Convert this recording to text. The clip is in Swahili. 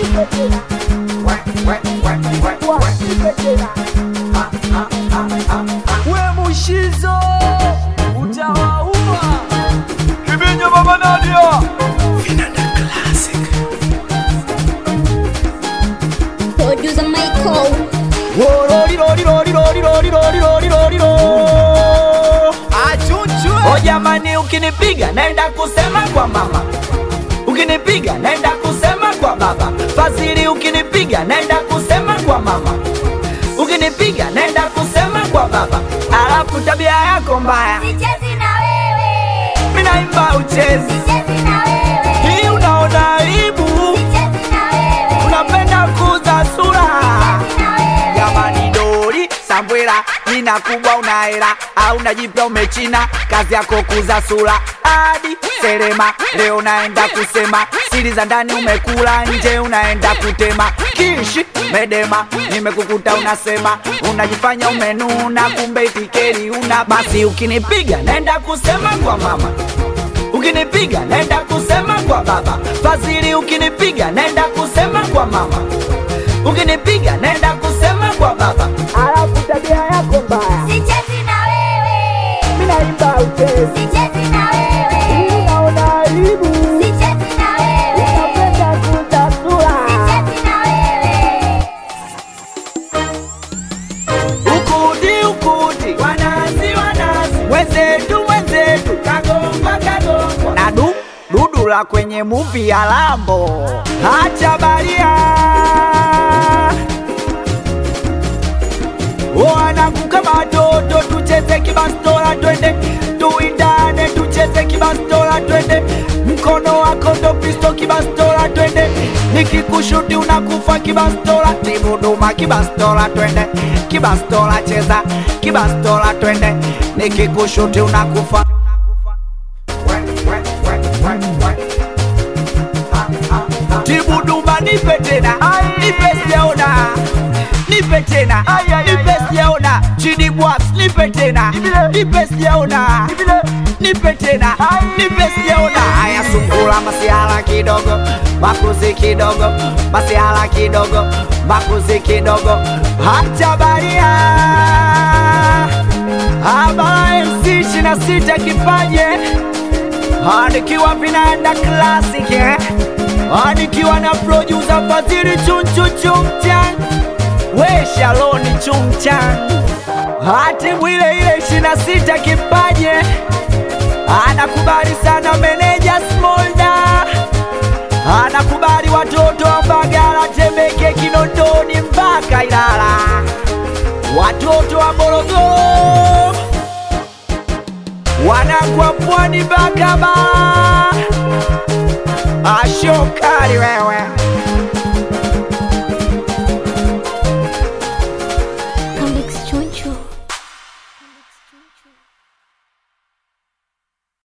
We Mushizo utawaua Kibinyo Baba Nadia Vinanda Classic Producer Michael. Oh jamani, ukinipiga naenda kusema kwa mama, ukinipiga naenda kusema kwa baba. Fazili ukinipiga naenda kusema kwa mama, ukinipiga naenda kusema kwa baba. Alafu tabia yako mbaya, Sichezi na wewe. mimi naimba uchezi. Sichezi na wewe. Hii unaona aibu, Sichezi na wewe. unapenda kuza sura. Sichezi na wewe. Jamani dori Sambwela, jina kubwa unahela au najipya umechina, kazi yako kuza sura hadi Serema. Leo naenda kusema siri za ndani, umekula nje unaenda kutema. Kishi medema, nimekukuta unasema, unajifanya umenuna kumbe itikeri una. Basi ukinipiga naenda kusema kwa mama, ukinipiga naenda kusema kwa baba. Fazili ukinipiga naenda kusema kwa mama, ukinipiga naenda kusema kwa baba. Alafu tabia yako mbaya, Sichezi na wewe. mimi naimba uchezi. Sichezi na wewe. Unaona aibu, Sichezi na wewe. unapenda kuza sura. Sichezi na wewe. Ukudi wenzetu kagongwa na dudu la kwenye movie ya Lambo. Acha baria wanakukama watoto, tucheze kibastola twende, tuindane tucheze kibastola twende, mkono wako ndo pisto kibastola twende, nikikushuti unakufa kibastola, tibuduma kibastola twende, kibastola cheza kibastola twende, nikikushuti unakufa. Tibuduma nipe tena, nipe sijaona, nipe tena, nipe sijaona. Chidi Bwax nipe tena, nipe sijaona, nipe tena, nipe sijaona. Haya sungula masiala kidogo, makuzi kidogo, masiala kidogo, makuzi kidogo. Hacha baria Abala MC 26 kipaje, nikiwa Vinanda Classic nikiwa na producer Fazili Chungchang, we Shaloni Chungchang, hati mwile ile 26 kipaje. Anakubali sana meneja Smolda, anakubali watoto wa Mbagala, Temeke, Kinondoni mpaka Ilala, watoto wa Morogoro, wanakwa Pwani mpaka Ba. Ashokali wewe.